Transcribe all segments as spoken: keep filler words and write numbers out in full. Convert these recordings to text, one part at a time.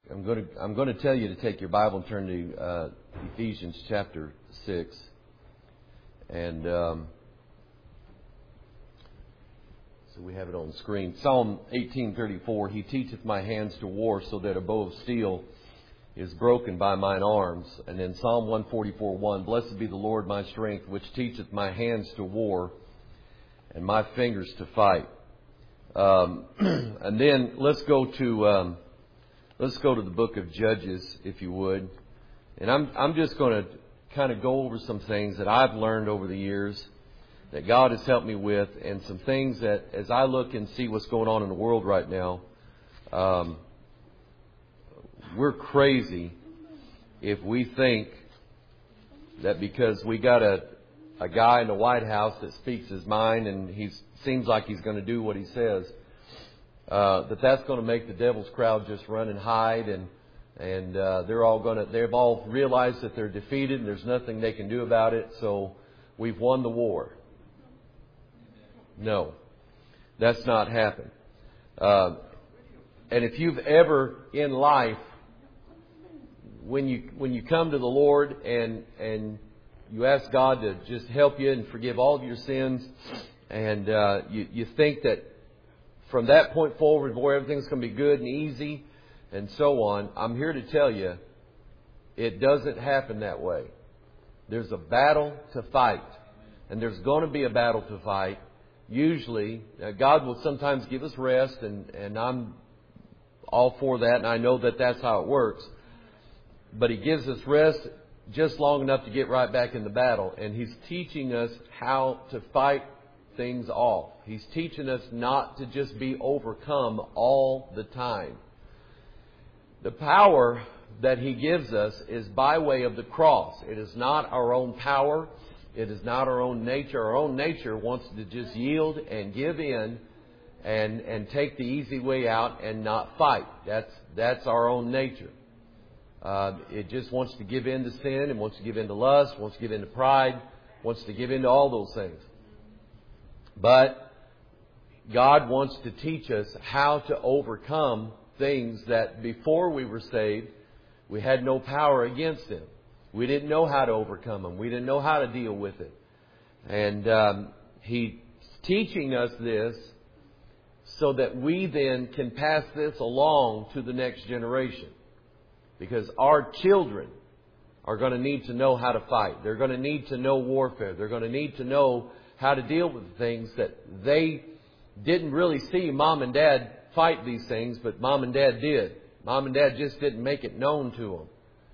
I'm going to I'm going to tell you to take your Bible and turn to uh, Ephesians chapter six, and um, so we have it on the screen. Psalm eighteen thirty-four. He teacheth my hands to war, so that a bow of steel is broken by mine arms. And then Psalm one forty-four one. Blessed be the Lord my strength, which teacheth my hands to war, and my fingers to fight. Um, and then let's go to. Um, Let's go to the book of Judges, if you would. And I'm I'm just going to kind of go over some things that I've learned over the years that God has helped me with, and some things that as I look and see what's going on in the world right now, um, we're crazy if we think that because we got a a guy in the White House that speaks his mind and he seems like he's going to do what he says, Uh, that that's going to make the devil's crowd just run and hide, and and uh, they're all going to they've all realized that they're defeated and there's nothing they can do about it. So we've won the war. No, that's not happened. Uh, and if you've ever in life, when you when you come to the Lord and and you ask God to just help you and forgive all of your sins, and uh, you you think that from that point forward, boy, everything's going to be good and easy and so on. I'm here to tell you, it doesn't happen that way. There's a battle to fight. And there's going to be a battle to fight. Usually, uh, God will sometimes give us rest, and, and I'm all for that, and I know that that's how it works. But He gives us rest just long enough to get right back in the battle. And He's teaching us how to fight things off. He's teaching us not to just be overcome all the time. The power that He gives us is by way of the cross. It is not our own power. It is not our own nature. Our own nature wants to just yield and give in and and take the easy way out and not fight. That's that's our own nature. Uh, it just wants to give in to sin and wants to give in to lust, wants to give in to pride, wants to give in to all those things. But God wants to teach us how to overcome things that before we were saved, we had no power against them. We didn't know how to overcome them. We didn't know how to deal with it. And um, He's teaching us this so that we then can pass this along to the next generation. Because our children are going to need to know how to fight. They're going to need to know warfare. They're going to need to know how to deal with things that they didn't really see mom and dad fight these things, but mom and dad did. Mom and dad just didn't make it known to them.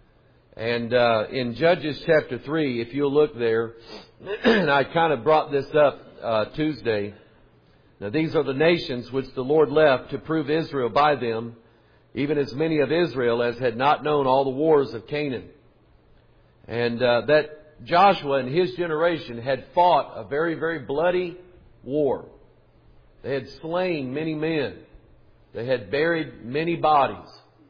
And uh, in Judges chapter three, if you'll look there, and I kind of brought this up uh, Tuesday. Now these are the nations which the Lord left to prove Israel by them, even as many of Israel as had not known all the wars of Canaan. And uh, that Joshua and his generation had fought a very, very bloody war. They had slain many men. They had buried many bodies.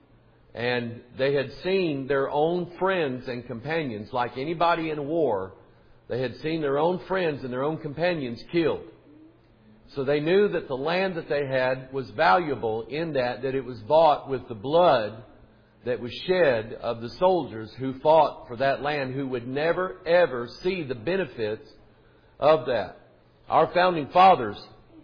And they had seen their own friends and companions, like anybody in war, they had seen their own friends and their own companions killed. So they knew that the land that they had was valuable in that, that it was bought with the blood that was shed of the soldiers who fought for that land, who would never, ever see the benefits of that. Our founding fathers,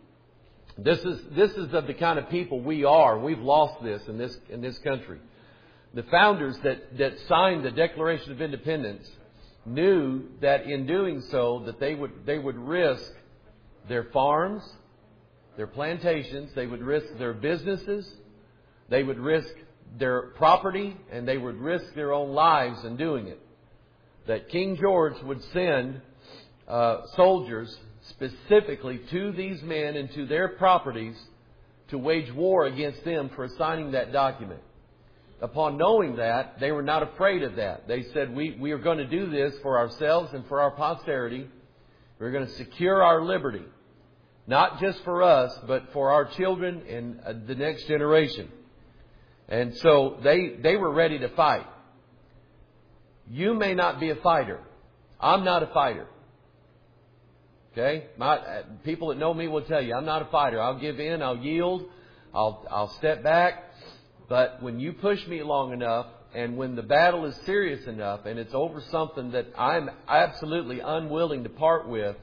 this is this is of the kind of people we are. We've lost this in this in this country. The founders that, that signed the Declaration of Independence knew that in doing so that they would they would risk their farms, their plantations, they would risk their businesses, they would risk their property, and they would risk their own lives in doing it. That King George would send uh, soldiers specifically to these men and to their properties to wage war against them for signing that document. Upon knowing that, they were not afraid of that. They said, we, we are going to do this for ourselves and for our posterity. We're going to secure our liberty. Not just for us, but for our children and uh, the next generation. And so they, they were ready to fight. You may not be a fighter. I'm not a fighter. Okay? My, uh, people that know me will tell you, I'm not a fighter. I'll give in, I'll yield, I'll, I'll step back. But when you push me long enough, and when the battle is serious enough, and it's over something that I'm absolutely unwilling to part with,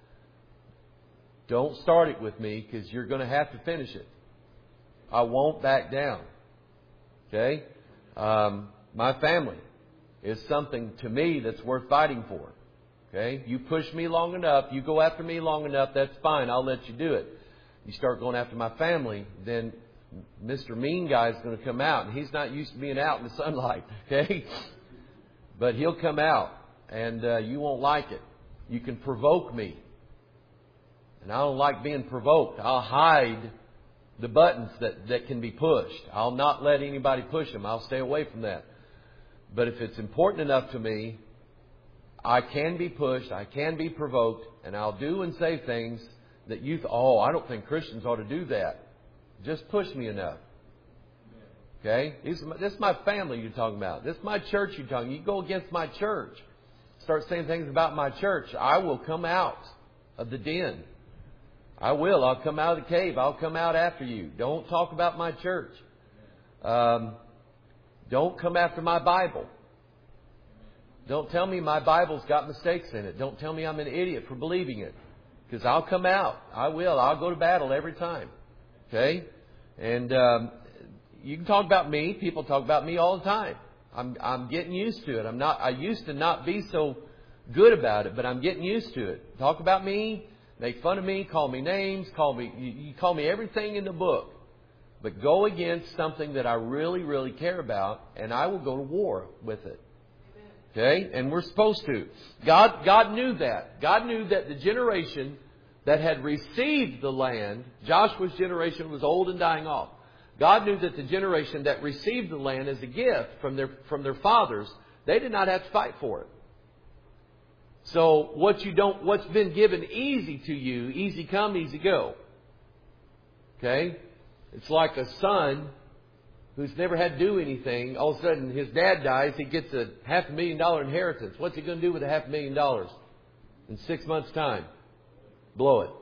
don't start it with me, because you're going to have to finish it. I won't back down. Okay? Um, my family is something to me that's worth fighting for. Okay? You push me long enough, you go after me long enough, that's fine. I'll let you do it. You start going after my family, then Mister Mean Guy is going to come out. And he's not used to being out in the sunlight. Okay? But he'll come out, and uh, you won't like it. You can provoke me. And I don't like being provoked. I'll hide the buttons that, that can be pushed. I'll not let anybody push them. I'll stay away from that. But if it's important enough to me, I can be pushed, I can be provoked, and I'll do and say things that you th- oh, I don't think Christians ought to do that. Just push me enough. Okay? This is, my, this is my family you're talking about. This is my church you're talking about. You go against my church. Start saying things about my church. I will come out of the den. I will. I'll come out of the cave. I'll come out after you. Don't talk about my church. Um, don't come after my Bible. Don't tell me my Bible's got mistakes in it. Don't tell me I'm an idiot for believing it. Because I'll come out. I will. I'll go to battle every time. Okay? And um, you can talk about me. People talk about me all the time. I'm I'm getting used to it. I'm not. I used to not be so good about it, but I'm getting used to it. Talk about me, make fun of me, call me names, call me. You, you call me everything in the book, but go against something that I really, really care about, and I will go to war with it. Okay? And we're supposed to. God, God knew that. God knew that the generation that had received the land, Joshua's generation was old and dying off. God knew that the generation that received the land as a gift from their, from their fathers, they did not have to fight for it. So what you don't, what's been given easy to you, easy come, easy go. Okay? It's like a son who's never had to do anything. All of a sudden, his dad dies. He gets a half a million dollar inheritance. What's he going to do with a half a million dollars in six months' time? Blow it.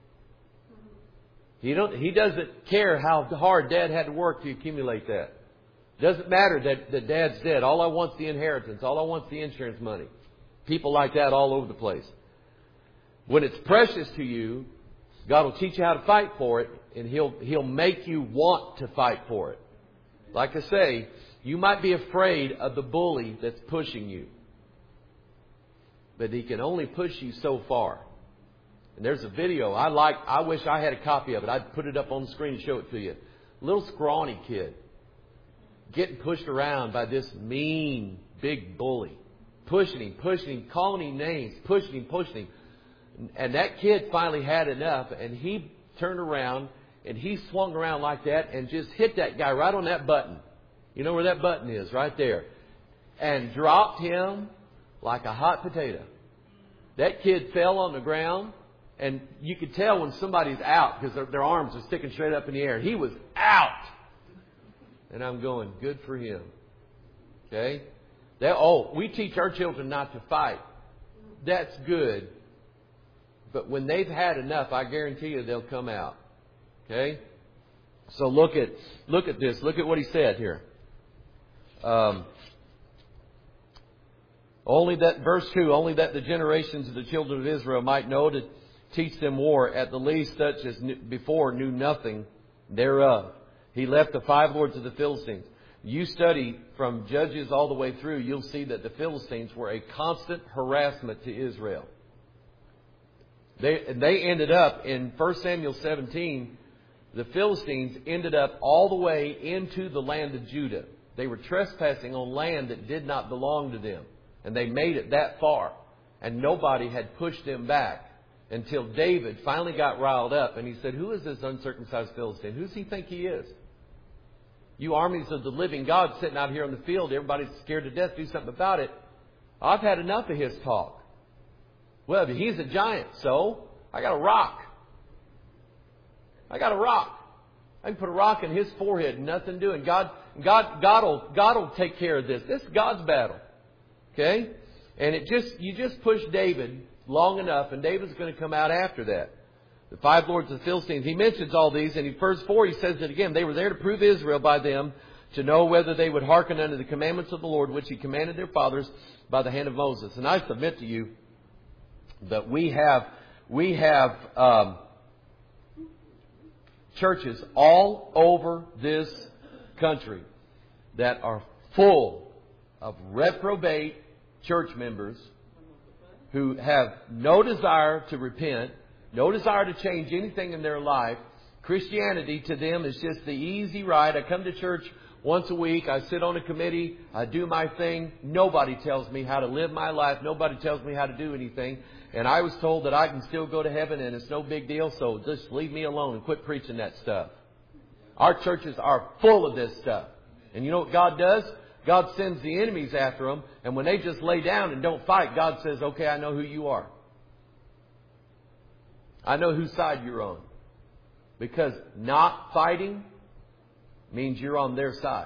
He don't. He doesn't care how hard Dad had to work to accumulate that. Doesn't matter that, that Dad's dead. All I want's the inheritance. All I want's the insurance money. People like that all over the place. When it's precious to you, God will teach you how to fight for it, and He'll He'll make you want to fight for it. Like I say, you might be afraid of the bully that's pushing you. But he can only push you so far. And there's a video I like. I wish I had a copy of it. I'd put it up on the screen and show it to you. Little scrawny kid getting pushed around by this mean big bully. Pushing him, pushing him, calling him names, pushing him, pushing him. And that kid finally had enough, and he turned around and he swung around like that and just hit that guy right on that button. You know where that button is? Right there. And dropped him like a hot potato. That kid fell on the ground, and you could tell when somebody's out because their, their arms are sticking straight up in the air. He was out. And I'm going, good for him. Okay? That, oh, we teach our children not to fight. That's good. But when they've had enough, I guarantee you they'll come out. Okay? So look at look at this. Look at what he said here. Um, only that, verse two, only that the generations of the children of Israel might know to teach them war, at the least such as before knew nothing thereof. He left the five lords of the Philistines. You study from Judges all the way through, you'll see that the Philistines were a constant harassment to Israel. They, they ended up in First Samuel seventeen, the Philistines ended up all the way into the land of Judah. They were trespassing on land that did not belong to them. And they made it that far. And nobody had pushed them back until David finally got riled up. And he said, who is this uncircumcised Philistine? Who does he think he is? You armies of the living God sitting out here on the field. Everybody's scared to death. Do something about it. I've had enough of his talk. Well, he's a giant. So I got a rock. I got a rock. I can put a rock in his forehead and nothing doing. God, God, God will, God will take care of this. This is God's battle. Okay? And it just, you just push David long enough and David's going to come out after that. The five lords of the Philistines. He mentions all these, and in verse four he says it again. They were there to prove Israel by them, to know whether they would hearken unto the commandments of the Lord, which He commanded their fathers by the hand of Moses. And I submit to you that we have, we have um, churches all over this country that are full of reprobate church members who have no desire to repent, no desire to change anything in their life. Christianity to them is just the easy ride. I come to church once a week. I sit on a committee. I do my thing. Nobody tells me how to live my life. Nobody tells me how to do anything. And I was told that I can still go to heaven and it's no big deal. So just leave me alone and quit preaching that stuff. Our churches are full of this stuff. And you know what God does? God sends the enemies after them. And when they just lay down and don't fight, God says, okay, I know who you are. I know whose side you're on. Because not fighting means you're on their side.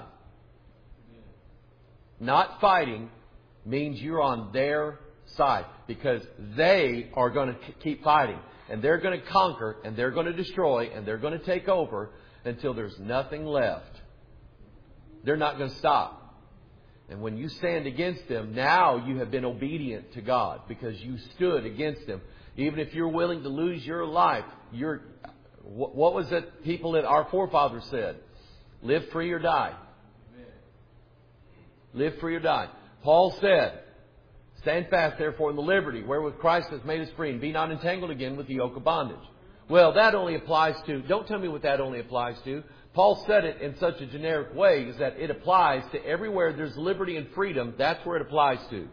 Not fighting means you're on their side. Because they are going to keep fighting. And they're going to conquer. And they're going to destroy. And they're going to take over until there's nothing left. They're not going to stop. And when you stand against them, now you have been obedient to God. Because you stood against them. Even if you're willing to lose your life, you're... What was it people that our forefathers said? Live free or die. Live free or die. Paul said, stand fast therefore in the liberty wherewith Christ has made us free, and be not entangled again with the yoke of bondage. Well, that only applies to, don't tell me what that only applies to. Paul said it in such a generic way is that it applies to everywhere there's liberty and freedom. That's where it applies to.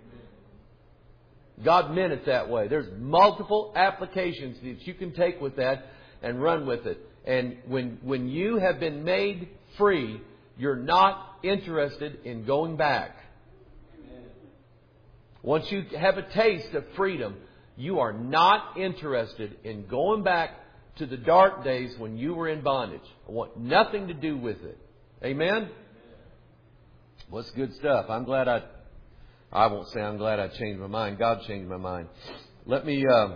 God meant it that way. There's multiple applications that you can take with that and run with it. And when when you have been made free, you're not interested in going back. Amen. Once you have a taste of freedom, you are not interested in going back to the dark days when you were in bondage. I want nothing to do with it. Amen? Amen. Well, it's good stuff. I'm glad I... I won't say I'm glad I changed my mind. God changed my mind. Let me... Uh,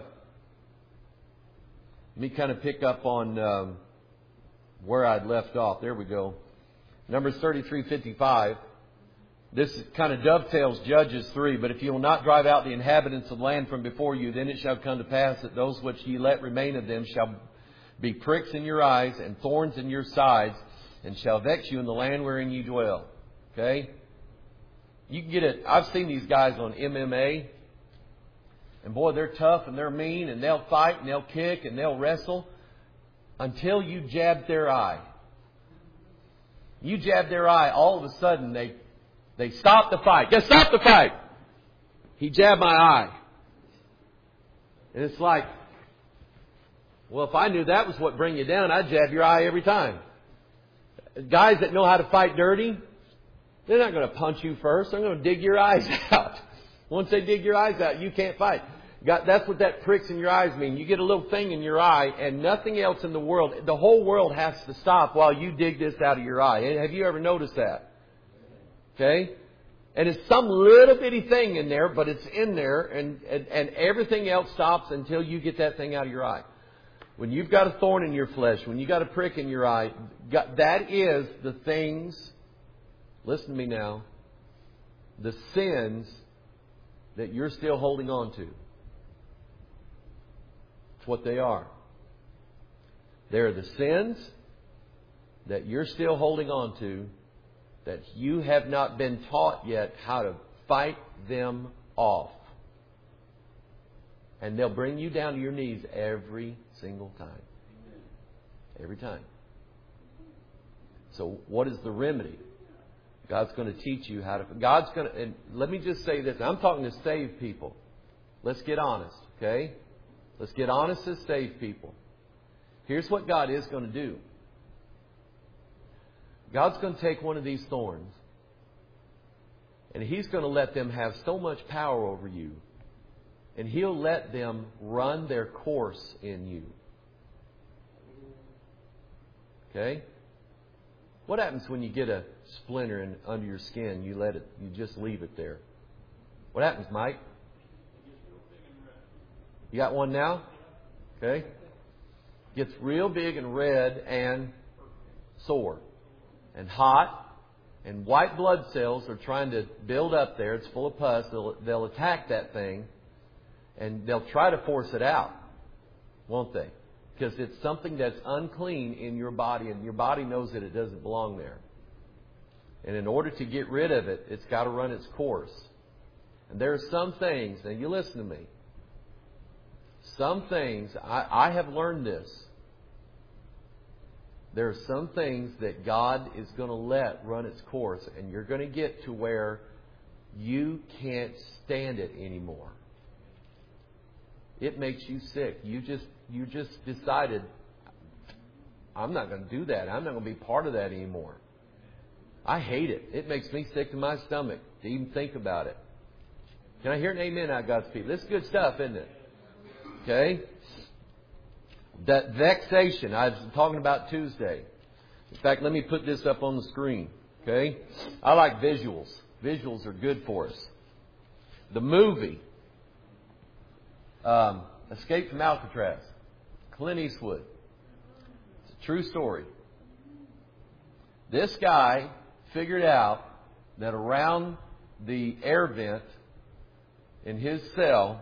Let me kind of pick up on um, where I'd left off. There we go. Numbers thirty-three fifty-five. This kind of dovetails Judges three. But if you will not drive out the inhabitants of the land from before you, then it shall come to pass that those which ye let remain of them shall be pricks in your eyes and thorns in your sides, and shall vex you in the land wherein you dwell. Okay? You can get it. I've seen these guys on M M A. And boy, they're tough and they're mean and they'll fight and they'll kick and they'll wrestle until you jab their eye. You jab their eye, all of a sudden they they stop the fight. Just stop the fight. He jabbed my eye. And it's like, well, if I knew that was what bring you down, I'd jab your eye every time. Guys that know how to fight dirty, they're not going to punch you first. They're going to dig your eyes out. Once they dig your eyes out, you can't fight. God, that's what that pricks in your eyes mean. You get a little thing in your eye and nothing else in the world. The whole world has to stop while you dig this out of your eye. Have you ever noticed that? Okay? And it's some little bitty thing in there, but it's in there and, and, and everything else stops until you get that thing out of your eye. When you've got a thorn in your flesh, when you've got a prick in your eye, that is the things, listen to me now, the sins that you're still holding on to. It's what they are. They're the sins that you're still holding on to that you have not been taught yet how to fight them off. And they'll bring you down to your knees every single time. Every time. So what is the remedy? God's going to teach you how to... God's going to... And let me just say this. I'm talking to saved people. Let's get honest, okay? Let's get honest as saved people. Here's what God is going to do. God's going to take one of these thorns and He's going to let them have so much power over you, and He'll let them run their course in you. Okay? What happens when you get a splinter in, under your skin? You let it, you just leave it there. What happens, Mike? You got one now? Okay. Gets real big and red and sore and hot And white blood cells are trying to build up there. It's full of pus. They'll, they'll attack that thing. And they'll try to force it out. Won't they? Because it's something that's unclean in your body. And your body knows that it doesn't belong there. And in order to get rid of it, it's got to run its course. And there are some things, now you listen to me. Some things, I, I have learned this. There are some things that God is going to let run its course. And you're going to get to where you can't stand it anymore. It makes you sick. You just, you just decided, I'm not going to do that. I'm not going to be part of that anymore. I hate it. It makes me sick to my stomach to even think about it. Can I hear an amen out of God's people? This is good stuff, isn't it? Okay? That vexation I was talking about Tuesday. In fact, let me put this up on the screen. Okay? I like visuals. Visuals are good for us. The movie um, Escape from Alcatraz. Clint Eastwood. It's a true story. This guy figured out that around the air vent in his cell,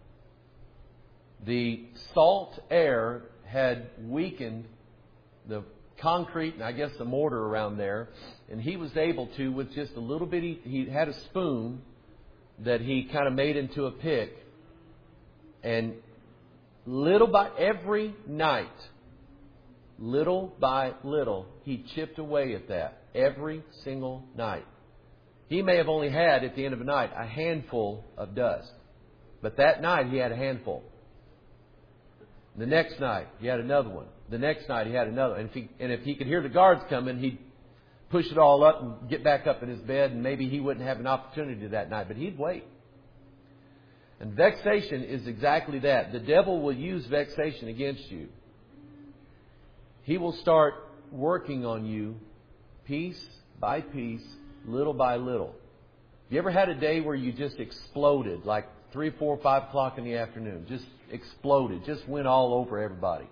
the salt air had weakened the concrete and I guess the mortar around there. And he was able to, with just a little bit, he, he had a spoon that he kind of made into a pick. And little by every night, little by little, he chipped away at that every single night. He may have only had, at the end of the night, a handful of dust. But that night, he had a handful. The next night, he had another one. The next night, he had another. And if he, and if he could hear the guards coming, he'd push it all up and get back up in his bed, and maybe he wouldn't have an opportunity that night, but he'd wait. And vexation is exactly that. The devil will use vexation against you. He will start working on you piece by piece, little by little. You ever had a day where you just exploded, like three, four, five o'clock in the afternoon? Just exploded, just went all over everybody.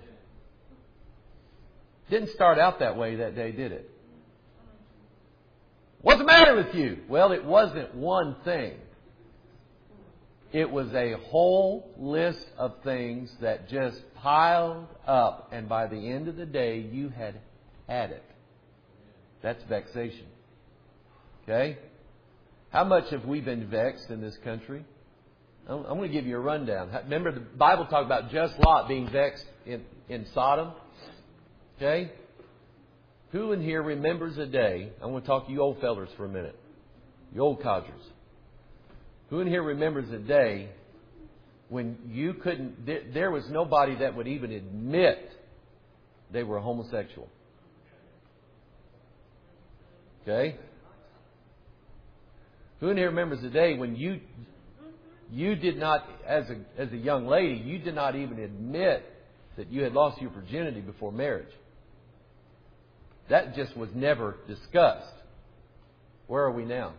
Didn't start out that way that day, did it? What's the matter with you? Well, it wasn't one thing. It was a whole list of things that just piled up. And by the end of the day, you had had it. That's vexation. Okay? How much have we been vexed in this country? I'm going to give you a rundown. Remember the Bible talked about just Lot being vexed in, in Sodom? Okay? Who in here remembers a day? I'm going to talk to you old fellers for a minute. You old codgers. Who in here remembers a day when you couldn't, there was nobody that would even admit they were a homosexual? Okay? Who in here remembers a day when you you did not, as a as a young lady, you did not even admit that you had lost your virginity before marriage? That just was never discussed. Where are we now?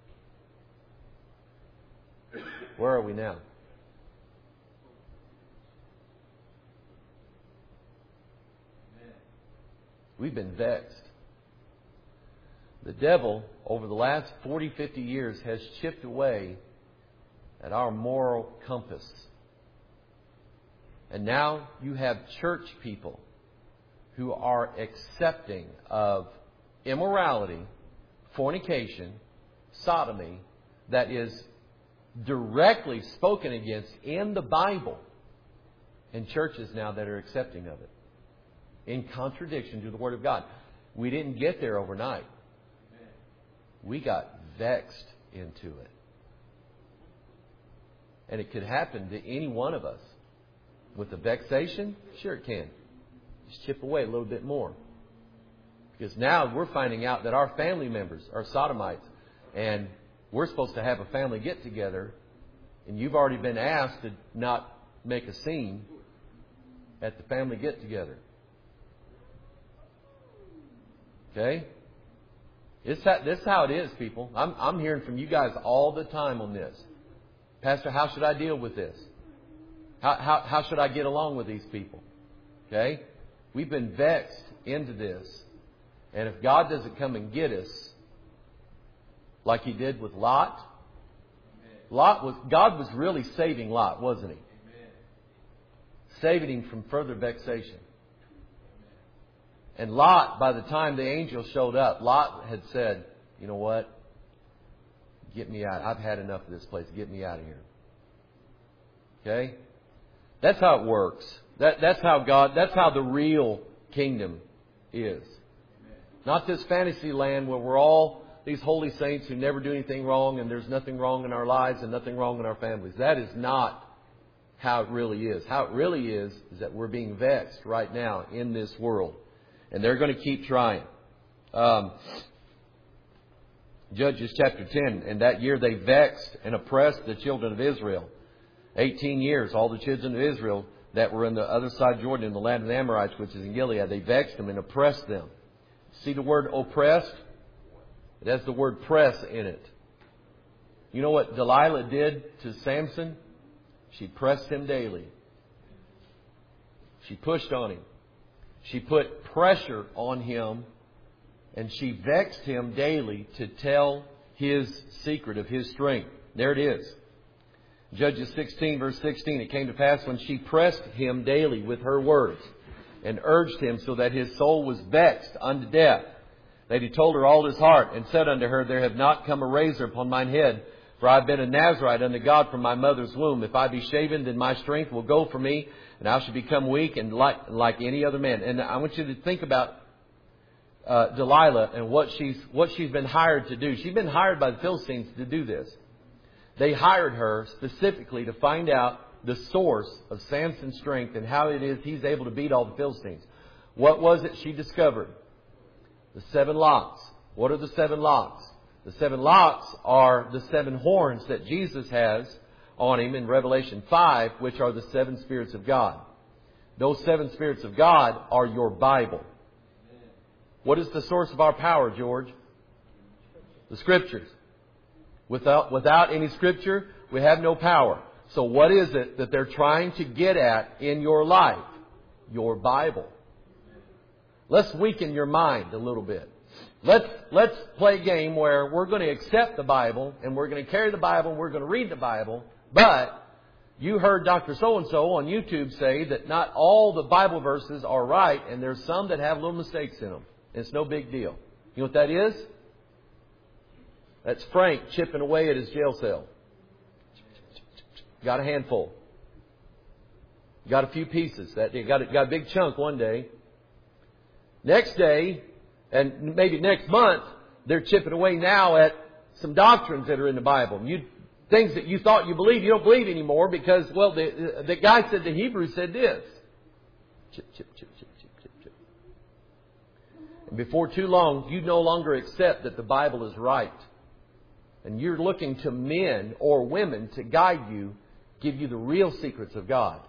Where are we now? We've been vexed. The devil, over the last forty, fifty years, has chipped away at our moral compass. And now you have church people who are accepting of immorality, fornication, sodomy, that is directly spoken against in the Bible, and churches now that are accepting of it in contradiction to the Word of God. We didn't get there overnight. We got vexed into it. And it could happen to any one of us. With the vexation, sure it can. Just chip away a little bit more. Because now we're finding out that our family members are sodomites. And we're supposed to have a family get-together. And you've already been asked to not make a scene at the family get-together. Okay? This is how it is, people. I'm, I'm hearing from you guys all the time on this. Pastor, how should I deal with this? How, how, how should I get along with these people? Okay? We've been vexed into this. And if God doesn't come and get us, like He did with Lot. Lot was, God was really saving Lot, wasn't He? Saving him from further vexation. And Lot, by the time the angel showed up, Lot had said, you know what? Get me out. I've had enough of this place. Get me out of here. Okay? That's how it works. That, that's how God, that's how the real kingdom is. Not this fantasy land where we're all these holy saints who never do anything wrong and there's nothing wrong in our lives and nothing wrong in our families. That is not how it really is. How it really is is that we're being vexed right now in this world. And they're going to keep trying. Um, Judges chapter ten. And that year they vexed and oppressed the children of Israel. Eighteen years, all the children of Israel that were in the other side of Jordan, in the land of the Amorites, which is in Gilead, they vexed them and oppressed them. See the word oppressed? It has the word press in it. You know what Delilah did to Samson? She pressed him daily. She pushed on him. She put pressure on him, and she vexed him daily to tell his secret of his strength. There it is. Judges sixteen, verse sixteen. It came to pass when she pressed him daily with her words and urged him so that his soul was vexed unto death, that he told her all his heart and said unto her, There have not come a razor upon mine head, for I have been a Nazarite unto God from my mother's womb. If I be shaven, then my strength will go from me, and I shall become weak and like like any other man. And I want you to think about uh, Delilah and what she's what she's been hired to do. She's been hired by the Philistines to do this. They hired her specifically to find out the source of Samson's strength and how it is he's able to beat all the Philistines. What was it she discovered? The seven locks. What are the seven locks? The seven locks are the seven horns that Jesus has on Him in Revelation five, which are the seven spirits of God. Those seven spirits of God are your Bible. What is the source of our power, George? The Scriptures. Without, without any Scripture, we have no power. So what is it that they're trying to get at in your life? Your Bible. Let's weaken your mind a little bit. Let's, let's play a game where we're going to accept the Bible and we're going to carry the Bible and we're going to read the Bible. But you heard Doctor So-and-so on YouTube say that not all the Bible verses are right and there's some that have little mistakes in them. It's no big deal. You know what that is? That's Frank chipping away at his jail cell. Got a handful. Got a few pieces. That got a, got a big chunk one day. Next day, and maybe next month, they're chipping away now at some doctrines that are in the Bible. You, things that you thought you believed, you don't believe anymore because, well, the, the guy said the Hebrew said this. Chip, chip, chip, chip, chip, chip, chip. And before too long, you no longer accept that the Bible is right. And you're looking to men or women to guide you, give you the real secrets of God.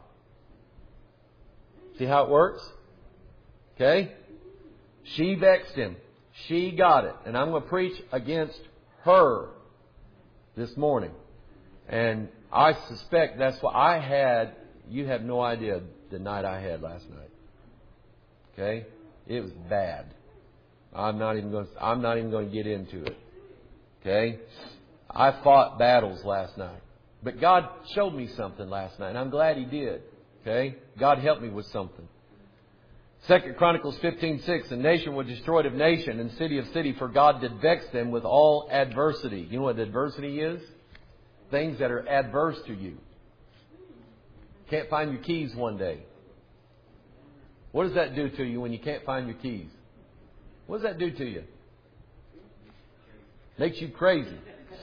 See how it works? Okay? She vexed him. She got it. And I'm going to preach against her this morning. And I suspect that's what I had. You have no idea the night I had last night. Okay? It was bad. I'm not even going to, I'm not even going to get into it. Okay? I fought battles last night. But God showed me something last night. And I'm glad He did. Okay? God helped me with something. Second Chronicles fifteen six. And nation was destroyed of nation and city of city, for God did vex them with all adversity. You know what adversity is? Things that are adverse to you. Can't find your keys one day. What does that do to you when you can't find your keys? What does that do to you? Makes you crazy.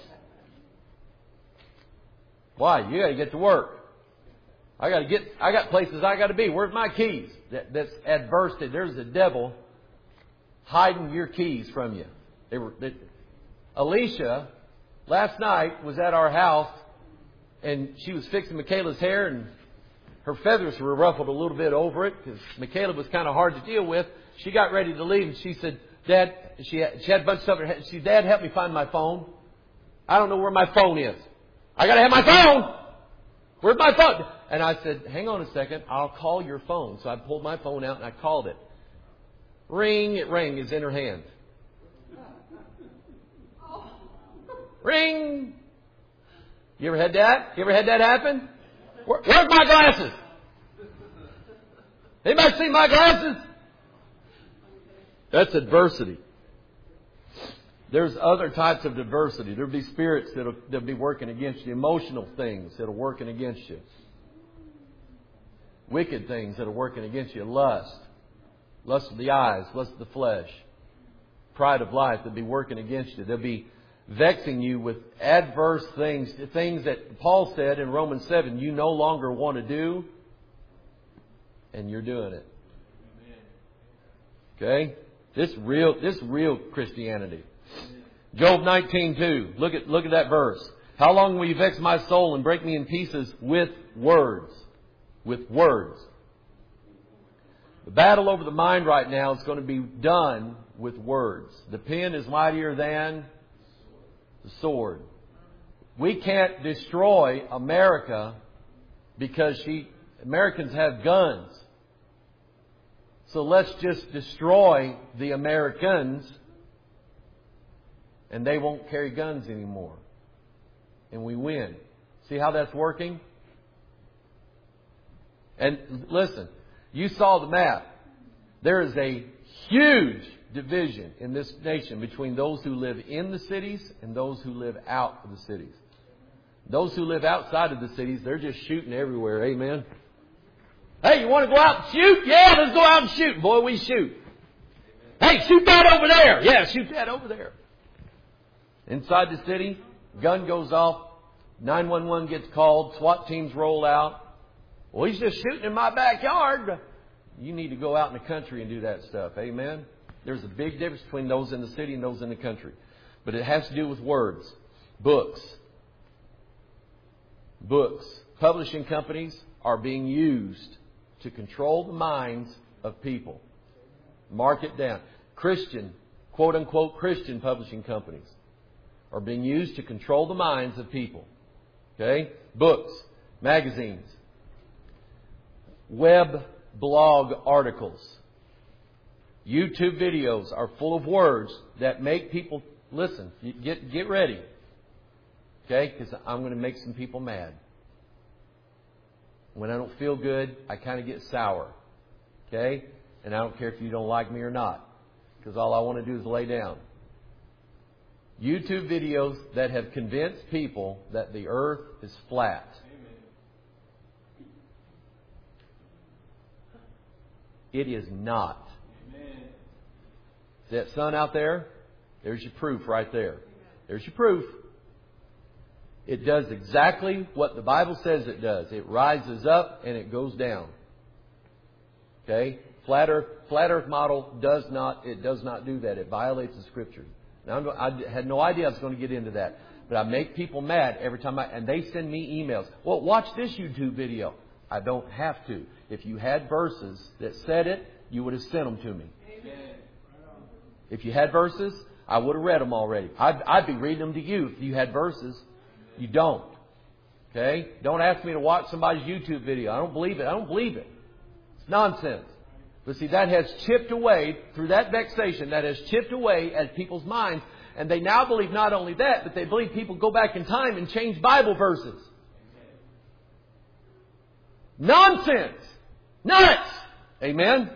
Why? You got to get to work. I got to get. I got places I got to be. Where's my keys? That, that's adversity. There's a devil hiding your keys from you. They were. They, Alicia last night was at our house, and she was fixing Michaela's hair, and her feathers were ruffled a little bit over it because Michaela was kind of hard to deal with. She got ready to leave, and she said, "Dad," she had, she had a bunch of stuff in her head. She said, "Dad, help me find my phone. I don't know where my phone is. I got to have my phone. Where's my phone?" And I said, "Hang on a second. I'll call your phone." So I pulled my phone out and I called it. Ring, it rang. It's in her hand. Ring! You ever had that? You ever had that happen? Where, where's my glasses? Anybody see my glasses? That's adversity. There's other types of adversity. There'll be spirits that'll, that'll be working against you. Emotional things that are working against you. Wicked things that are working against you. Lust. Lust of the eyes. Lust of the flesh. Pride of life that'll be working against you. They'll be vexing you with adverse things. Things that Paul said in Romans seven you no longer want to do. And you're doing it. Okay? This real, this real Christianity. Job nineteen two. Look at, look at that verse. How long will you vex my soul and break me in pieces with words? With words. The battle over the mind right now is going to be done with words. The pen is mightier than the sword. We can't destroy America because she, Americans have guns. So let's just destroy the Americans and they won't carry guns anymore. And we win. See how that's working? And listen, you saw the map. There is a huge division in this nation between those who live in the cities and those who live out of the cities. Those who live outside of the cities, they're just shooting everywhere. Amen. Hey, you want to go out and shoot? Yeah, let's go out and shoot. Boy, we shoot. Hey, shoot that over there. Yeah, shoot that over there. Inside the city, gun goes off. nine one one gets called. SWAT teams roll out. Well, he's just shooting in my backyard. You need to go out in the country and do that stuff. Amen. There's a big difference between those in the city and those in the country. But it has to do with words. Books. Books. Publishing companies are being used to control the minds of people. Mark it down. Christian, quote unquote Christian publishing companies are being used to control the minds of people. Okay? Books, magazines, web blog articles, YouTube videos are full of words that make people listen. Get get ready. Okay? Because I'm going to make some people mad. When I don't feel good, I kind of get sour. Okay? And I don't care if you don't like me or not. Because all I want to do is lay down. YouTube videos that have convinced people that the earth is flat. It is not. See that sun out there? There's your proof right there. There's your proof. It does exactly what the Bible says it does. It rises up and it goes down. Okay? Flat Earth, flat Earth model does not, it does not do that. It violates the Scriptures. Now, I had no idea I was going to get into that. But I make people mad every time I, and they send me emails. Well, watch this YouTube video. I don't have to. If you had verses that said it, you would have sent them to me. Amen. If you had verses, I would have read them already. I'd, I'd be reading them to you if you had verses. You don't. Okay? Don't ask me to watch somebody's YouTube video. I don't believe it. I don't believe it. It's nonsense. But see, that has chipped away, through that vexation, that has chipped away at people's minds. And they now believe not only that, but they believe people go back in time and change Bible verses. Nonsense. Nuts. Amen?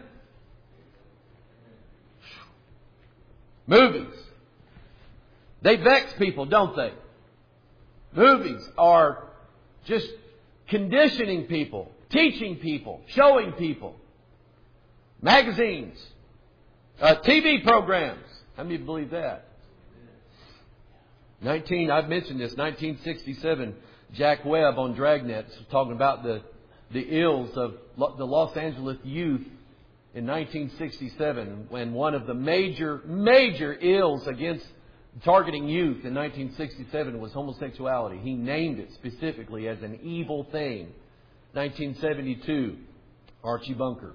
Movies. They vex people, don't they? Movies are just conditioning people, teaching people, showing people. Magazines, uh, T V programs. How many believe that? Nineteen. I've mentioned this. nineteen sixty-seven. Jack Webb on Dragnet was talking about the the ills of the Los Angeles youth in nineteen sixty-seven, when one of the major major ills against targeting youth in nineteen sixty-seven was homosexuality. He named it specifically as an evil thing. nineteen seventy-two, Archie Bunker.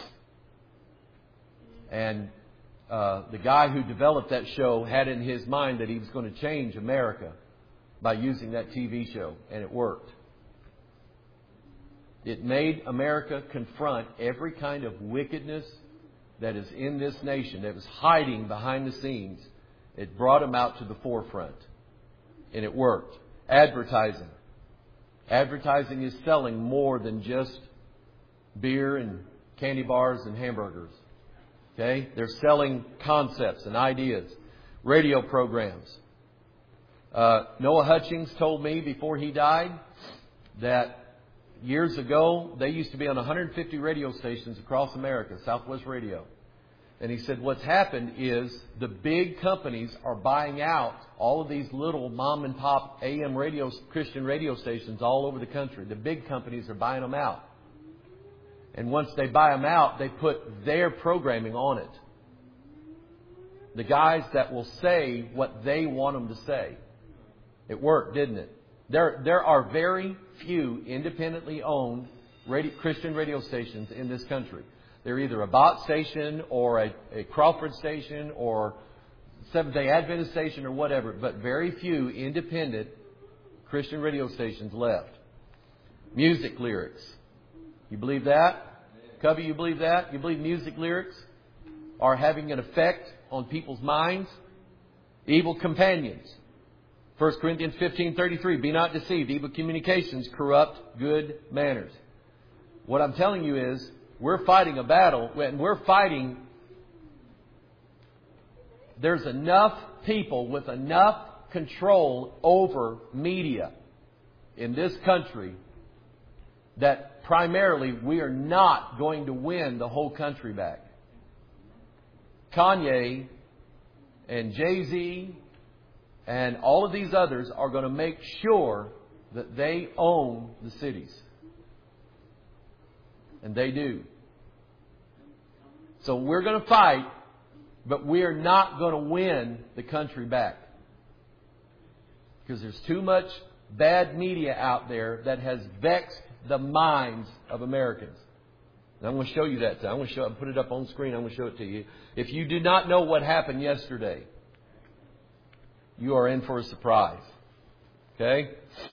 And uh, the guy who developed that show had in his mind that he was going to change America by using that T V show. And it worked. It made America confront every kind of wickedness that is in this nation, that was hiding behind the scenes. It brought them out to the forefront. And it worked. Advertising. Advertising is selling more than just beer and candy bars and hamburgers. Okay? They're selling concepts and ideas. Radio programs. Uh, Noah Hutchings told me before he died that years ago they used to be on one hundred fifty radio stations across America, Southwest Radio. And he said what's happened is the big companies are buying out all of these little mom and pop A M radio, Christian radio stations all over the country. The big companies are buying them out. And once they buy them out, they put their programming on it. The guys that will say what they want them to say. It worked, didn't it? There, there are very few independently owned radio, Christian radio stations in this country. They're either a Bott station or a, a Crawford station or Seventh-day Adventist station or whatever, but very few independent Christian radio stations left. Music lyrics. You believe that? Cubby, you believe that? You believe music lyrics are having an effect on people's minds? Evil companions. First Corinthians fifteen thirty-three. Be not deceived. Evil communications corrupt good manners. What I'm telling you is, we're fighting a battle, and we're fighting. There's enough people with enough control over media in this country that primarily we are not going to win the whole country back. Kanye and Jay-Z and all of these others are going to make sure that they own the cities. And they do. So we're going to fight, but we're not going to win the country back. Because there's too much bad media out there that has vexed the minds of Americans. And I'm going to show you that. I'm going to show, I'll put it up on screen. I'm going to show it to you. If you do not know what happened yesterday, you are in for a surprise. Okay?